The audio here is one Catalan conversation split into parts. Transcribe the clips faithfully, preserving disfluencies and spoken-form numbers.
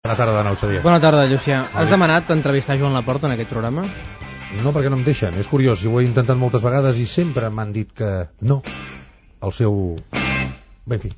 Bona tarda de nou, Xavier. Bona tarda, Llucià. Has demanat entrevistar Joan Laporta en aquest programa? No, perquè no em deixen. És curiós, ho he intentat moltes vegades i sempre m'han dit que no. El seu... Bé, en fi,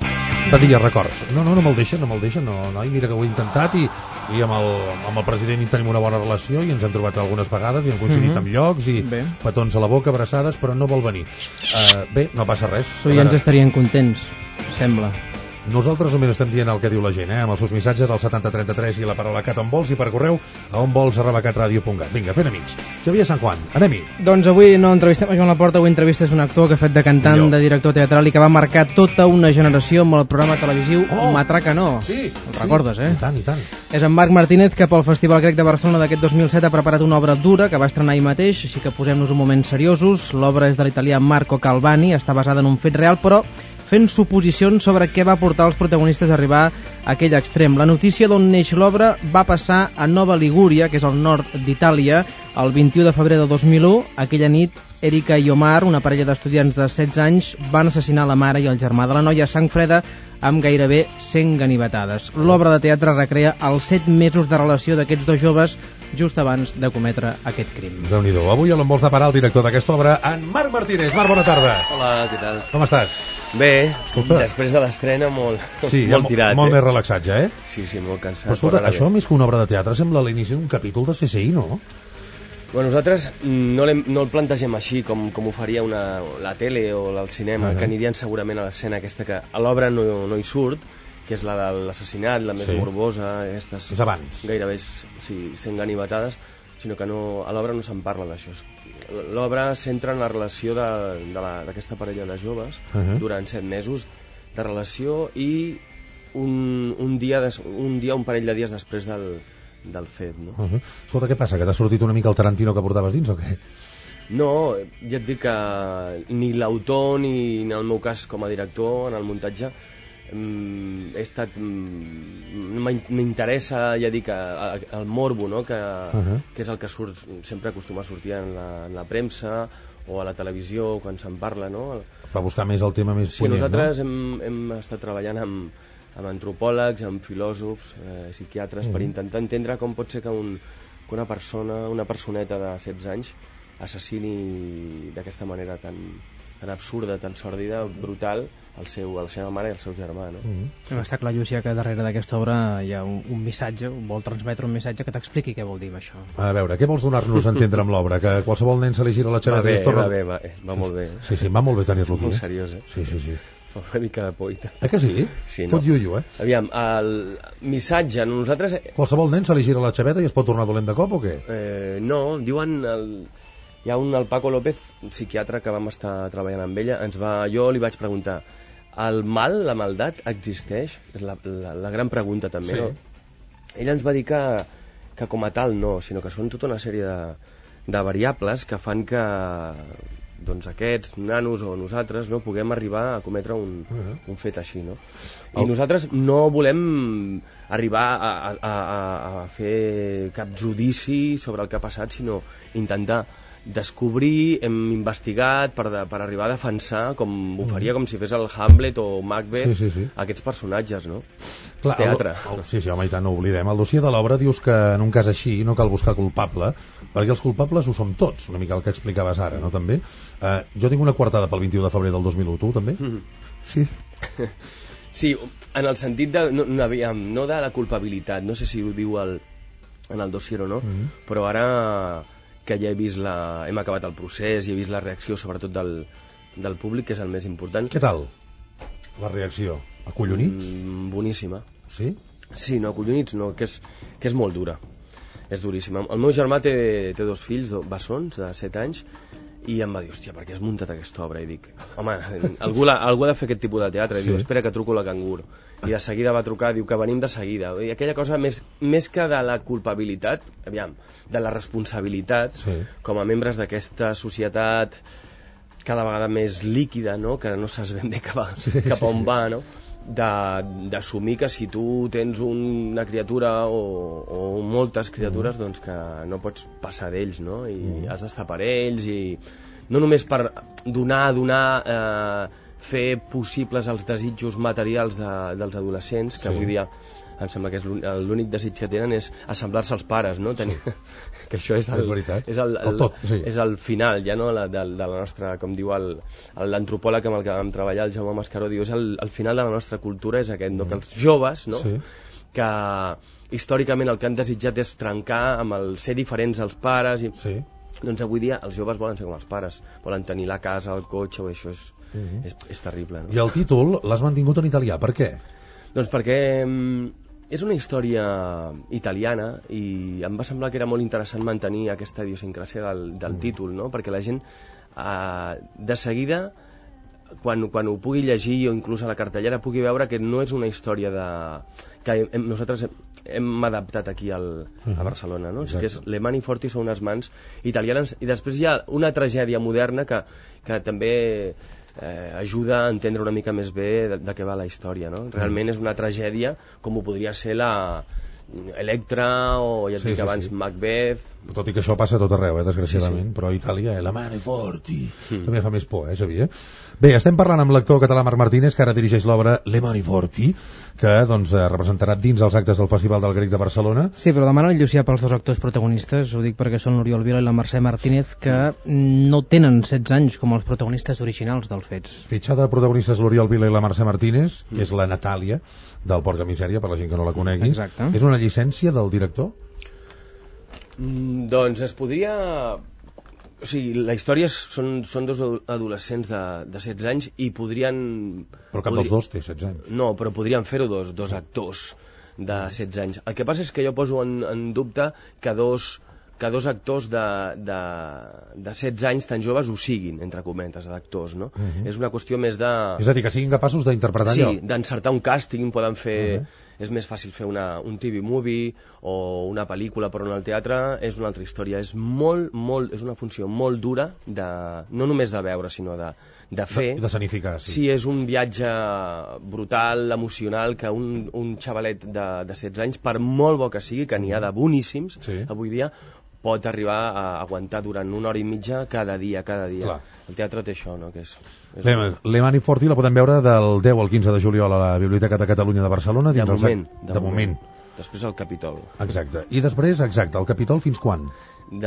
de dia records. No, no, no me'l deixen, no me'l deixen, no, no, i mira que ho he intentat i, i amb, el, amb el president hi tenim una bona relació i ens hem trobat algunes vegades i hem coincidit mm-hmm. amb llocs i bé. Petons a la boca, abraçades, però no vol venir. Uh, bé, no passa res. Tu ja ens estarien contents, sembla. Nosaltres només estem dient el que diu la gent, eh? Amb els seus missatges al setanta trenta-tres i la paraula cat on vols i per correu a onvols arroba catradio punt cat. Vinga, fent amics. Xavier Sant Juan, anem-hi. Doncs avui no entrevistem a Joan Laporta, avui entrevistes un actor que ha fet de cantant, Millor. de director teatral i que va marcar tota una generació amb el programa televisiu oh, Matraca no. Sí, el recordes, sí, eh? I tant, i tant. És en Marc Martínez que pel Festival Grec de Barcelona d'aquest dos mil set ha preparat una obra dura que va estrenar ahir mateix, així que posem-nos un moment seriosos. L'obra és de l'italià Marco Calvani, està basada en un fet real, però fent suposicions sobre què va portar els protagonistes a arribar a aquell extrem. La notícia d'on neix l'obra va passar a Nova Ligúria, que és al nord d'Itàlia, el vint-i-u de febrer del dos mil u. Aquella nit, Erika i Omar, una parella d'estudiants de setze anys, van assassinar la mare i el germà de la noia a sang freda amb gairebé cent ganivetades. L'obra de teatre recrea els set mesos de relació d'aquests dos joves just abans de cometre aquest crim. Déu-n'hi-do. Avui a l'Envols de Parar, el director d'aquesta obra, en Marc Martínez. Marc, bona tarda. Hola, què tal? Com estàs? Bé, escolta, després de l'estrena molt, sí, molt tirat. Molt eh? més relaxat ja, eh? Sí, sí, molt cansat. Però escolta, això més que una obra de teatre sembla l'inici d'un capítol de C S I, no? Bueno, nosaltres no, no el plantegem així com, com ho faria una, la tele o el cinema, uh -huh. que anirien segurament a l'escena aquesta que a l'obra no, no hi surt, que és la de l'assassinat, la més sí. morbosa, aquestes... És abans. Gairebé sí, cent ganivetades, sinó que no, a l'obra no se'n parla d'això. L'obra centra en la relació d'aquesta parella de joves uh -huh. durant set mesos de relació i un, un, dia des, un dia, un parell de dies després del, del fet, no? Uh -huh. Escolta, què passa? Que t'ha sortit una mica el Tarantino que portaves dins o què? No, ja et dic que ni l'autor ni en el meu cas com a director en el muntatge he estat... m'interessa, ja dic, el morbo, no? que, uh -huh. que és el que surt, sempre acostuma a sortir en la, en la premsa o a la televisió quan se'n parla, no? Va buscar més el tema més sí, punyent, nosaltres no? hem, hem estat treballant amb, amb antropòlegs, amb filòsofs, eh, psiquiatres, uh -huh. per intentar entendre com pot ser que, un, que una persona, una personeta de setze anys assassini d'aquesta manera tan... tan absurda, tan sòrdida, brutal, el seu, la seva mare i el seu germà, no? Mm-hmm. Està clar, Llucià, que darrere d'aquesta obra hi ha un, un missatge, vol transmetre un missatge que t'expliqui què vol dir això. A veure, què vols donar-nos a entendre amb l'obra? Que qualsevol nen se li gira la xaveta va bé, i es torna... Va bé, va, va sí, molt bé. Sí, sí, va molt bé tenir-lo aquí. Molt eh? seriós, eh? Sí, sí, sí. Fa una mica de por i tal. Eh que sí? Sí, no? Fot iuiu, eh? Aviam, el missatge, nosaltres... Qualsevol nen se li gira la xaveta i es pot tornar dolent de cop o què? Eh, no, diuen... El... Hi ha un, el Paco López, un psiquiatre que vam estar treballant amb ella, ens va, jo li vaig preguntar, el mal, la maldat, existeix? És la, la, la gran pregunta també, sí. no? Ella ens va dir que, que com a tal no, sinó que són tota una sèrie de, de variables que fan que doncs aquests nanos o nosaltres no puguem arribar a cometre un, uh-huh. un fet així, no? I oh. nosaltres no volem arribar a, a, a, a fer cap judici sobre el que ha passat, sinó intentar descobrir, hem investigat per, de, per arribar a defensar com ho faria com si fes el Hamlet o Macbeth, sí, sí, sí. aquests personatges, no? Clar, és teatre. El, el, sí, sí, home, i tant, no ho oblidem. El dossier de l'obra dius que en un cas així no cal buscar culpable, perquè els culpables ho som tots, una mica el que explicaves ara, no, també? Uh, jo tinc una coartada pel vint-i-u de febrer del dos mil u, tu també? Mm. Sí. Sí, en el sentit de, no, no, aviam, no de la culpabilitat, no sé si ho diu el, en el dossier o no, mm. però ara... que ja he vist la... hem acabat el procés i he vist la reacció sobretot del, del públic, que és el més important. Què tal la reacció? Acollonits? Mm, boníssima. Sí? Sí, no, acollonits no, que és, que és molt dura. És duríssima. El meu germà té, té dos fills, dos bessons, de set anys, i em va dir, hòstia, per què has muntat aquesta obra? I dic, home, algú, la, algú ha de fer aquest tipus de teatre. I sí. diu, espera que truco la Cangur. I de seguida va trucar, diu que venim de seguida. I aquella cosa, més, més que de la culpabilitat, aviam, de la responsabilitat, sí. com a membres d'aquesta societat cada vegada més líquida, no? Que no saps ben bé cap a, sí, cap a on sí. va, no? d'assumir que si tu tens una criatura o, o moltes criatures, mm. doncs que no pots passar d'ells, no? I mm. has d'estar per ells, i no només per donar, donar, eh, fer possibles els desitjos materials de, dels adolescents, que sí. avui dia em sembla que és l'únic desig que tenen és assemblar-se als pares, no? Tenir... Sí. Que això és el, és veritat. És el, el, el tot, sí. És el final, ja no, la, de, de la nostra, com diu l'antropòleg amb el que vam treballar, el Jaume Mascaró, diu, és el, el final de la nostra cultura, és aquest, no? Que els joves, no? Sí. Que històricament el que han desitjat és trencar amb el ser diferents als pares i... Sí. Doncs avui dia els joves volen ser com els pares, volen tenir la casa, el cotxe, o això és, uh -huh. és, és terrible, no? I el títol l'has mantingut en italià, per què? Doncs perquè mm, és una història italiana i em va semblar que era molt interessant mantenir aquesta idiosincràsia del, del uh -huh. títol, no? Perquè la gent eh, de seguida quan, quan ho pugui llegir o inclús a la cartellera pugui veure que no és una història de... que hem, nosaltres hem, hem adaptat aquí al, uh-huh. a Barcelona, no? O sigui que és Le Mani Forti són unes mans italianes i després hi ha una tragèdia moderna que, que també eh, ajuda a entendre una mica més bé de, de què va la història, no? Realment és una tragèdia com ho podria ser la Electra o ja et sí, dic sí, abans sí. Macbeth. Tot i que això passa a tot arreu, eh, desgraciadament, sí, sí. Però a Itàlia, eh, La Mani Forti, mm. també fa més por, eh, Xavier? Bé, estem parlant amb l'actor català Marc Martínez, que ara dirigeix l'obra Le Mani Forti, que doncs, representarà dins els actes del Festival del Grec de Barcelona. Sí, però demana el Llucià pels dos actors protagonistes, ho dic perquè són l'Oriol Vila i la Mercè Martínez, que no tenen setze anys com els protagonistes originals dels fets. Fitxada de protagonistes l'Oriol Vila i la Mercè Martínez, que és la Natàlia del Porca Misèria, per la gent que no la conegui. Exacte. És una llicència del director? Mm, doncs es podria... O sigui, la història és, són, són dos adolescents de, de setze anys i podrien... Però cap podri... dels dos té setze anys. No, però podrien fer-ho dos, dos actors de setze anys. El que passa és que jo poso en, en dubte que dos, que dos actors de, de, de setze anys tan joves ho siguin, entre cometes, d'actors, no? Uh-huh. És una qüestió més de... És a dir, que siguin capaços d'interpretar allò. Sí, d'encertar un càsting, poden fer... Uh-huh. És més fàcil fer una, un T V movie o una pel·lícula, però en el teatre és una altra història. És molt, molt, és una funció molt dura, de, no només de veure, sinó de, de fer. De, de sanificar, sí. Sí, és un viatge brutal, emocional, que un, un xavalet de, de setze anys, per molt bo que sigui, que n'hi ha de boníssims, sí. Avui dia, pot arribar a aguantar durant una hora i mitja cada dia, cada dia. Clar. El teatre té això, no? Que és, és Le, Le Mani Forti la podem veure del deu al quinze de juliol a la Biblioteca de Catalunya de Barcelona. De moment. El... De, de moment. Després al Capitol. Exacte. I després, exacte, el Capitol fins quan? De,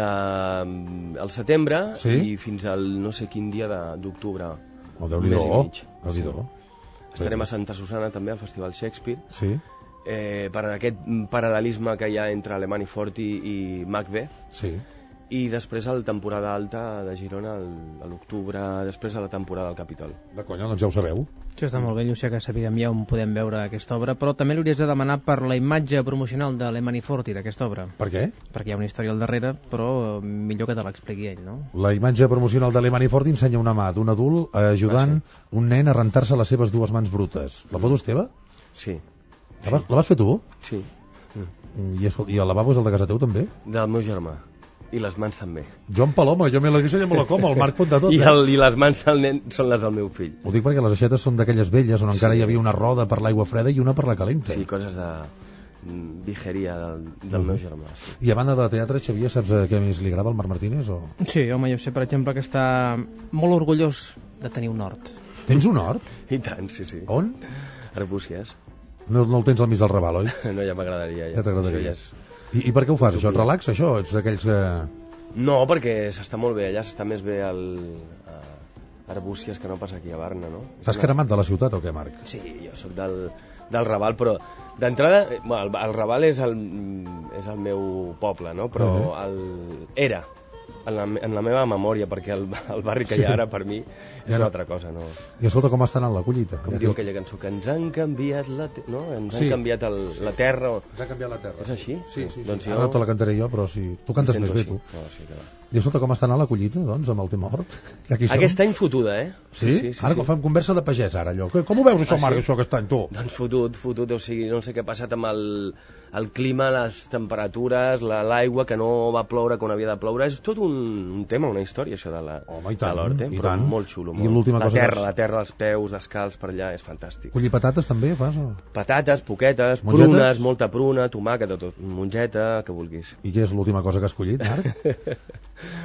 al setembre, sí? I fins al no sé quin dia d'octubre. Oh, Déu-n'hi-do. Sí. Estarem a Santa Susana també, al Festival Shakespeare. Sí. Eh, per aquest paral·lelisme que hi ha entre Le Mani Forti i Macbeth. Sí. I després a la temporada alta de Girona, a l'octubre, després a la temporada del Capitol. De conya, doncs ja ho sabeu. Això està molt bé, Llucià, que sapiguem ja on podem veure aquesta obra, però també l'hauries de demanar per la imatge promocional de Le Mani Forti, d'aquesta obra. Per què? Perquè hi ha una història al darrere, però millor que te l'expliqui ell, no? La imatge promocional de Le Mani Forti ensenya una mà d'un adult ajudant un nen a rentar-se les seves dues mans brutes. La foto és teva? Sí. La vas, la vas fer tu? Sí. Mm. I, I el lavabo és el de casa teu també? Del meu germà. I les mans també. Joan Paloma, jo me la guisa i me la com, el Marc pot de tot. I, el, I les mans del nen són les del meu fill. Ho dic perquè les aixetes són d'aquelles velles on sí. encara hi havia una roda per l'aigua freda i una per la calenta. Sí, coses de vigeria del, del mm. meu germà. Sí. I a banda de teatre, Xavier, saps què més li agrada al Marc Martínez? O... Sí, home, jo sé, per exemple, que està molt orgullós de tenir un hort. Tens un hort? I tant, sí, sí. On? Arbúcies. No, no el tens al mig del Raval, oi? No, ja m'agradaria. Ja, ja t'agradaria. Ja és... I, I per què ho fas, això? Et relaxa, això? Ets d'aquells que... No, perquè s'està molt bé allà, s'està més bé al, a Arbúcies que no passa aquí a Barna, no? T'has una... cremat de la ciutat o què, Marc? Sí, jo sóc del, del Raval, però d'entrada, bueno, el, el Raval és el, és el meu poble, no? Però uh-huh. el, era, en la, en la meva memòria, perquè el, el barri que hi ha ara per mi és ja no. una altra cosa, no? I escolta com està anant la collita. Com ja diu aquella cançó, que ens han canviat la, te... no? ens sí. han canviat el, la terra. O... Ens han canviat la terra. És així? Sí, sí, sí. Doncs sí. Jo... Ara no te la cantaré jo, però sí. Tu cantes més bé, tu. No, sí, que... I escolta com està anant la collita, doncs, amb el tema hort? Aquest any fotuda, eh? Sí? sí, sí, sí ara sí. Fem conversa de pagès, ara, allò. Com ho veus, això, ah, Marc, sí? Això aquest any, tu? Doncs fotut, fotut, o sigui, no sé què ha passat amb el, el clima, les temperatures, l'aigua, la, que no va ploure quan havia de ploure. És tot un, un tema, una història, això de l'hort, eh? Però tant. Molt xulo. Molt. I l'última la cosa terra, que... la terra, els peus, descalç per allà, és fantàstic. Collir patates també fas? O? Patates, poquetes, mongetes? Prunes, molta pruna, tomàquet, tot, mongeta, que vulguis. I què és l'última cosa que has collit, Marc?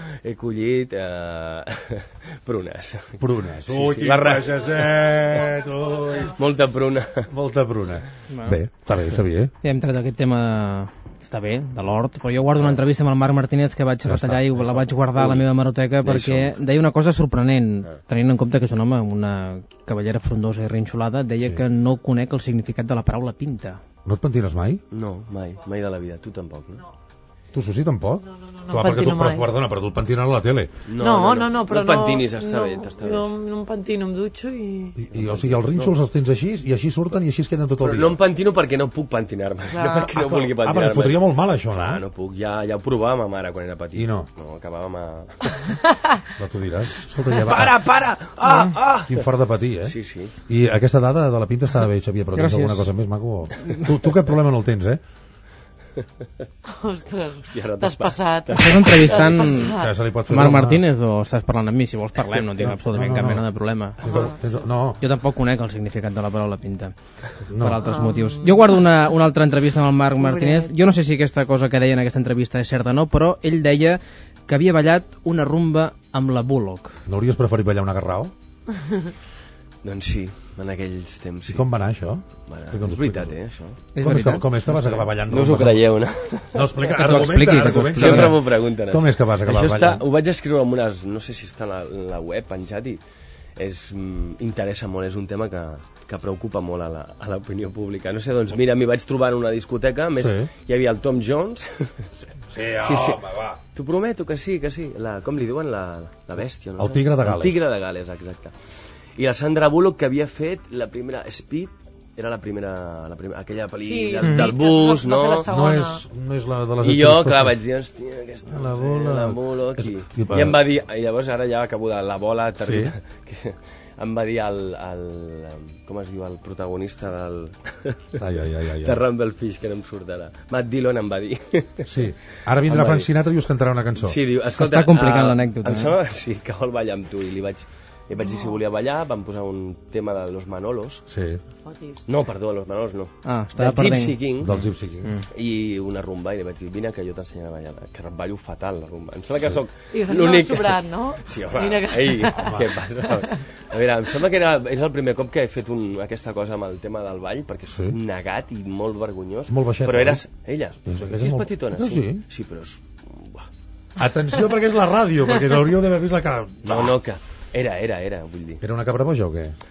he collit eh, prunes. Prunes. Sí, Ui, sí, quin la ra- pagèset, ui. Molta pruna. Molta pruna. Bueno. Bé, està bé, està bé. Ja hem tret aquest tema està bé, de l'hort, però jo guardo una entrevista amb el Marc Martínez que vaig Ja retallar està, i ja la està. vaig guardar a la Ui, meva hemeroteca ja hi perquè som. deia una cosa sorprenent, Ah. tenint en compte que és un home amb una cavallera frondosa i rinxolada, deia Sí. que no conec el significat de la paraula pinta. No et pentines mai? No, mai, mai de la vida. Tu tampoc, no? Tu, Susi, tampoc? No, no, no, no Clar, em perquè tu, pentino mai. Perdona, però tu et pentines a la tele. No, no, no, però no. et pentinis, està no, bé, està bé. No, no em pentino, em dutxo i... I, i o sigui, els rínxols els tens així, i així surten i així es queden tot el Però dia. no em pentino perquè no puc pentinar-me. Clar. No perquè no Ah, vulgui ah, perquè pentinar-me. et fotria molt mal, això, no? Clar, no puc. Ja, ja ho provava ma mare quan era petit. I no? No, acabàvem a... No t'ho diràs. Escolta, ja va. Para, para! Ah, ah! Quin fart de patir, eh? Sí, sí. I aquesta dada de la pinta estava bé, Xavier, però tens Gràcies. alguna cosa més, maco? Tu, tu cap problema no el tens, eh? Ostres, Hòstia, ara t'has t'has passat. Estàs entrevistant T'has Que passat. se li pot fer Marc broma. Martínez o estàs parlant amb mi? Si vols parlem, no tinc No, absolutament no, no, cap no. mena de problema. Tens el, tens el, no, Jo tampoc conec el significat de la paraula pinta, no. per altres motius. Jo guardo una, una altra entrevista amb el Marc Martínez. Pobret. Jo no sé si aquesta cosa que deia en aquesta entrevista és certa o no, però ell deia que havia ballat una rumba amb la Bullock. No hauries preferit ballar una garrao? Doncs sí, en aquells temps sí. I com va anar, això? Bueno, Explica'ns, és veritat, explica'ns. eh, això. És Com és, que, veritat? com és que vas acabar ballant No us ho rumbes? creieu, no? No, explica, Que t'ho argumenta, expliqui, que t'ho argumenta. expliqui. Sempre m'ho pregunten. Com és que vas acabar Això està, ballant? ho vaig escriure en unes... No sé si està a la, la web penjat i és, mm, interessa molt, és un tema que, que preocupa molt a la- a l'opinió pública. No sé, doncs mira, m'hi vaig trobar en una discoteca, a més Sí. hi havia el Tom Jones. Sí, Sí, sí. T'ho prometo que sí, que sí. La, com li diuen? La, la bèstia, no? El tigre de Gal·les. El tigre de Gal·les, exacte. I la Sandra Bullock, que havia fet la primera... Speed, era la primera... La primera aquella pel·li Sí, del mm. bus, Va fer la no? segona. No és, no és la de les I jo, actrius clar, totes. vaig dir, hòstia, aquesta... La no sé, Bullock. La Bullock, i, És- i- i em va dir... I llavors ara ja acabo de la bola terrible. Sí. Que em va dir el, el... Com es diu? El protagonista del... Ai, ai, ai, ai, de ai. Rumblefish, que no em surt ara. Matt Dillon em va dir. Sí. Ara vindrà Em va Frank dir. Sinatra i us cantarà una cançó. Sí, diu, escolta... S'està complicant ah, l'anècdota, Em eh? sembla sí, que vol ballar amb tu. I li vaig, li vaig dir si volia ballar, vam posar un tema de Los Manolos. Sí, Fotis. No, perdó, Los Manolos no. Ah, estava de perdent. Gypsy King. del Gypsy King. Mm. I una rumba, i li vaig dir, vine que jo t'ensenyaré a ballar, que ballo fatal la rumba. Em sembla que Sí. sóc I vas l'únic... anar sobrat, no? Sí, home, Mira que- ei, què passa? A veure, em sembla que era, és el primer cop que he fet un, aquesta cosa amb el tema del ball, perquè soc Sí. negat i molt vergonyós. És molt baixeta, Però eres... no? Ella, És- sí, és és molt- petitona, No, sí. sí. Sí, però és... Buah. Atenció, perquè és la ràdio, perquè l'hauríeu d'haver vist la cara. No, no, que... Era, era, era, vull dir. Era una cabra boja o què?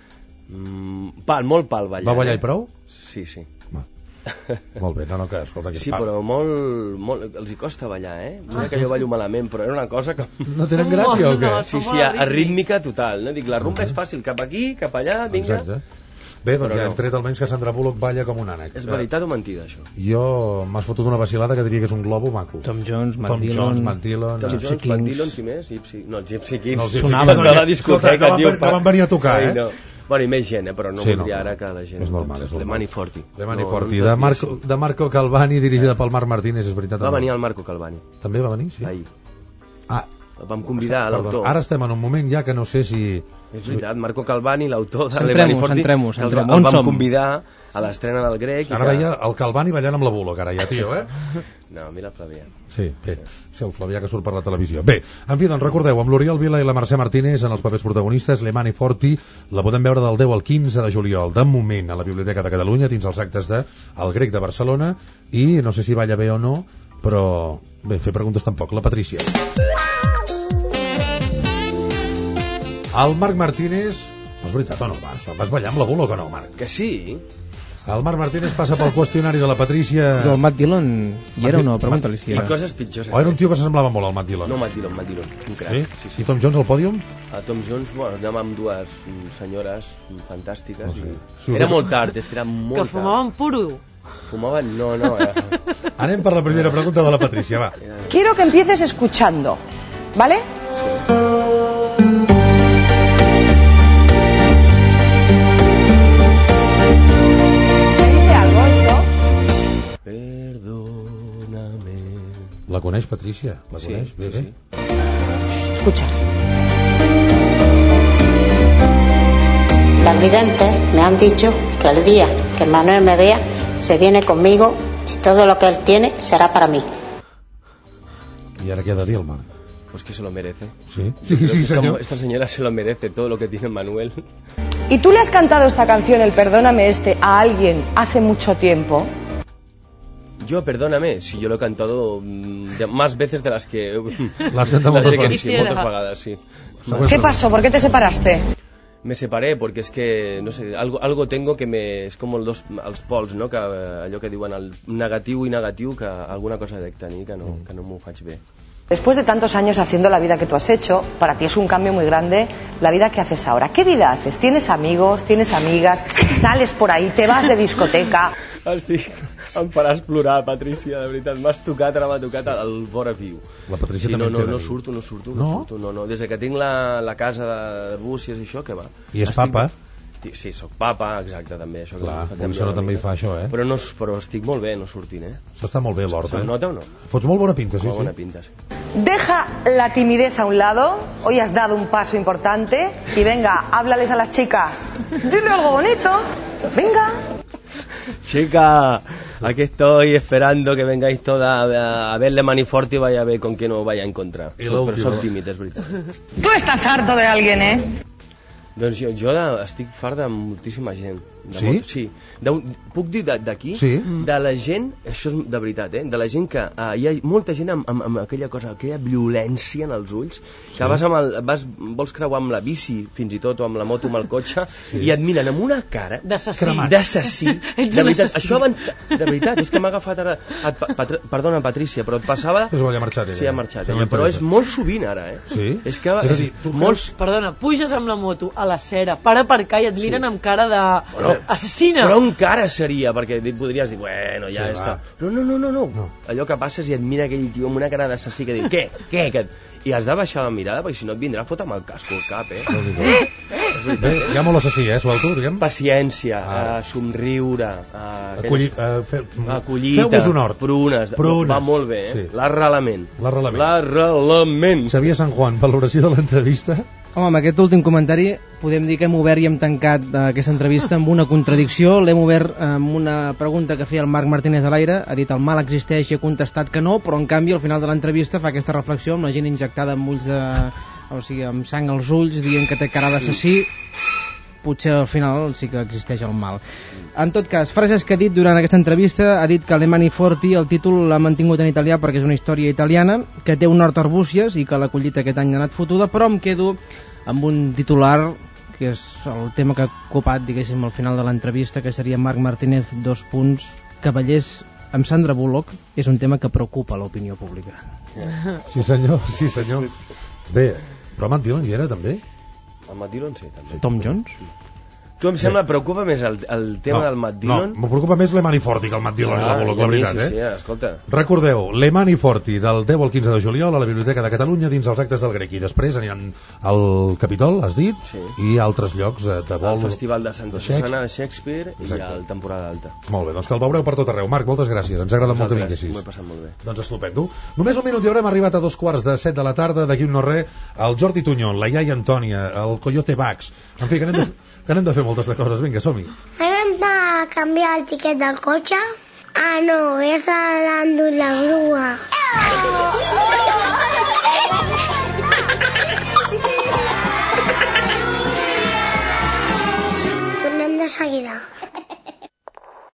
Mm, pal, molt pal ballant. Va ballar eh? i prou? Sí, sí. Va. Molt bé, no, no, que escolta... Que Sí, però molt, molt... Els hi costa ballar, eh? Mira que jo ballo malament, però era una cosa que... No tenen Som gràcia o molt- què? no, Sí, som sí, a, molt a rítmica total, no? Dic, la rumba és fàcil, cap aquí, cap allà, vinga. Exacte. Bé, doncs Però ja no. hem tret almenys que Sandra Bullock balla com un ànec. És veritat o mentida, això? Jo m'has fotut una vacilada que diria que és un globo maco. Tom Jones, Matt Tom Dillon... Jones, Matt Dillon... Tom Gypsy Jones, Kings. Matt Dillon, qui més? Gypsy... No, els Gypsy Kings. No, els Gypsy Sonaven. Kings, de la discoteca, escolta, que van, tio, que van venir a tocar, Ai, eh? no. Bueno, i més gent, eh? Però no Sí, voldria no, ara que la gent... és normal, és normal. Le Mani Forti. Le Mani No, Forti, no de ens Marco, desviéssim. de Marco Calvani, dirigida pel Marc Martínez, és veritat. Va o no? venir el Marco Calvani, També va venir, sí? ahir. Ah, El vam convidar a perdó, l'autor. ara estem en un moment ja que no sé si... És veritat, Marco Calvani, l'autor de Centrem-ho, Le Mani Forti, centrem-ho, que el, centrem-ho. el On vam som? convidar a l'estrena del grec. i Ara que- veia el Calvani ballant amb la Bullock, ara ja, tio, eh? No, mira Flavià. Sí, bé, sí, el Flavià que surt per la televisió. Bé, en fi, doncs recordeu, amb l'Oriol Vila i la Mercè Martínez en els papers protagonistes, Le Mani Forti, la podem veure del deu al quinze de juliol, de moment, a la Biblioteca de Catalunya, dins els actes de El Grec de Barcelona, i no sé si balla bé o no, però, bé, fer preguntes tampoc, la Patrícia. El Marc Martínez... No és veritat o no? Vas, vas ballar amb la Bullock o no, Marc? Que sí? El Marc Martínez passa pel qüestionari de la Patrícia... Però el Matt Dillon hi era o no? Matt- Pregunta-li si I era. coses pitjors. O era un tio que s'assemblava molt al Matt Dillon? No, Matt Dillon, Matt Dillon, un crac. Sí? Sí, I sí. Tom Jones al pòdium? A Tom Jones, bueno, anàvem amb dues mm, senyores mm, fantàstiques. No sé. I... Si us Era he- molt tard, és que era molt Que fumaven puro. tard. Fumaven? No, no. Era... Anem per la primera pregunta de la Patrícia, va. era... Quiero que empieces escuchando, ¿vale? ¿Me dice algo esto? Perdóname. La coneix, Patrícia? La Sí, coneix? Bé, sí, bé. sí. Escucha. Las videntes me han dicho que el día que Manuel me vea, se viene conmigo y todo lo que él tiene será para mí. I ara què ha de dir el Marc? Pues que se lo merece. Sí, sí, Creo sí, que esta, senyor. esta señora se lo merece, todo lo que tiene Manuel. ¿Y tú le has cantado esta canción, el Perdóname este, a alguien hace mucho tiempo? Yo, perdóname, si yo lo he cantado mm, de- más veces de las que... L'has cantat las moltes que- vegades. Sí, moltes vegades, sí. ¿Qué pasó? ¿Por qué te separaste? Me separé porque es que, no sé, algo, algo tengo que me... És com els, dos, els pols, no? Que, eh, allò que diuen el negatiu i negatiu, que alguna cosa dec tenir que no, que no m'ho faig bé. Después de tantos años haciendo la vida que tú has hecho, para ti es un cambio muy grande la vida que haces ahora. ¿Qué vida haces? ¿Tienes amigos? ¿Tienes amigas? ¿Sales por ahí? ¿Te vas de discoteca? Estic... Em faràs plorar, Patrícia, de veritat. M'has tocat, ara m'ha tocat el vora viu. La Patrícia Sí, també no, en no, té no de- surto, no surto, no, No? surto, no, no. Des que tinc la, la casa de Búcies i això, què va? I és Estic- papa. Estic- Sí, sóc papa, exacte, també. Això que Clar, em fa Montserrat canviar una també hi mica. fa això, eh? Però, no, però estic molt bé, no sortint, eh? S'està molt bé l'hort, Se eh? nota o no? Fots molt bona pinta, sí, Molt bona sí. pinta, sí. Deja la timidez a un lado. Hoy has dado un paso importante. Y venga, háblales a las chicas. Dile algo bonito. Venga. Chica, aquí estoy esperando que vengáis todas a, a verle Maniforte y vaya a ver con quién os vaya a encontrar. I Soc, però l'última. soc tímid, és veritat. Tú estás harto de alguien, ¿eh? Doncs jo, jo de, estic fart de moltíssima gent. De Sí? Molt, sí. De, puc dir de- d'aquí? Sí. De la gent, això és de veritat, eh? De la gent que uh, hi ha molta gent amb, amb, amb aquella cosa, aquella violència en els ulls, que Sí. vas amb el, vas, vols creuar amb la bici, fins i tot, o amb la moto, amb el cotxe, Sí. i et miren amb una cara D'assassí. Cremat. d'assassí. Ets De un veritat, assassí. això van, de veritat, és que m'ha agafat ara... Et, pa, patr- perdona, Patrícia, però et passava... És igual, ja ha marxat ella. Sí, ha marxat Sí, no ella, però és m'interessa. molt sovint ara, eh? Sí? És que És a dir, tu molts... Perdona, puges amb la moto a la cera, para aparcar i et miren Sí. amb cara de... Bueno, assassina! Però encara seria, perquè et podries dir, bueno, ja Sí, està. va. Però no, no, no, no, No. Allò que passes i et mira aquell tio amb una cara d'assassí que diu, què, què, què? I has de baixar la mirada, perquè si no et vindrà a fotre amb el casco al cap, eh? Bé, hi ha molt assassí, eh, suelto, diguem. Paciència, Ah. a somriure, a... Acolli, uh, fe, Acollita, feu-vos un hort. prunes, Prunes. va molt bé, eh? Sí. L'arrelament. L'arrelament. L'arrelament. Xavier San Juan, valoració de l'entrevista. Home, amb aquest últim comentari podem dir que hem obert i hem tancat eh, aquesta entrevista amb una contradicció. L'hem obert eh, amb una pregunta que feia el Marc Martínez a l'aire. Ha dit el mal existeix i ha contestat que no, però en canvi al final de l'entrevista fa aquesta reflexió amb la gent injectada amb ulls de... o sigui, amb sang als ulls, dient que té cara d'assassí. Potser al final sí que existeix el mal. En tot cas, frases que ha dit durant aquesta entrevista, ha dit que Le Maniforti, el títol l'ha mantingut en italià perquè és una història italiana, que té un hort a Arbúcies i que la collita aquest any ha anat fotuda, però em quedo amb un titular que és el tema que ha copat, diguéssim, al final de l'entrevista, que seria Marc Martínez, dos punts, cavallers amb Sandra Bullock, és un tema que preocupa l'opinió pública. Sí senyor, sí senyor. Bé, però Matt Dillon hi era també? El Matt Dillon sí, també. Tom Jones? Tu em sembla, preocupa més el, el tema no, del Matt Dillon? No, me preocupa més Le Maniforti que el Matt Dillon i la Bullock, la a mi veritat, sí, sí, eh? escolta. Recordeu, Le Maniforti del deu al quinze de juliol a la Biblioteca de Catalunya dins els actes del Grec i després aniran al Capitol, has dit, Sí. i altres llocs eh, de vol... El Festival de Santa de Shakespeare. Susana de Shakespeare i Exacte. el Temporada Alta. Molt bé, doncs que el veureu per tot arreu. Marc, moltes gràcies, ens ha agradat molt que Vosaltres, vinguessis. m'ho he passat molt bé. Doncs estupendo. Només un minut i haurem arribat a dos quarts de set de la tarda, d'aquí un no res, el Jordi Tuñón, la iaia Antònia, el Coyote Bax, en fi, que anem de, que anem de fer moltes de coses. Vinga, som-hi. Anem a canviar el tiquet del cotxe? Ah, no, és a l'endur la grua.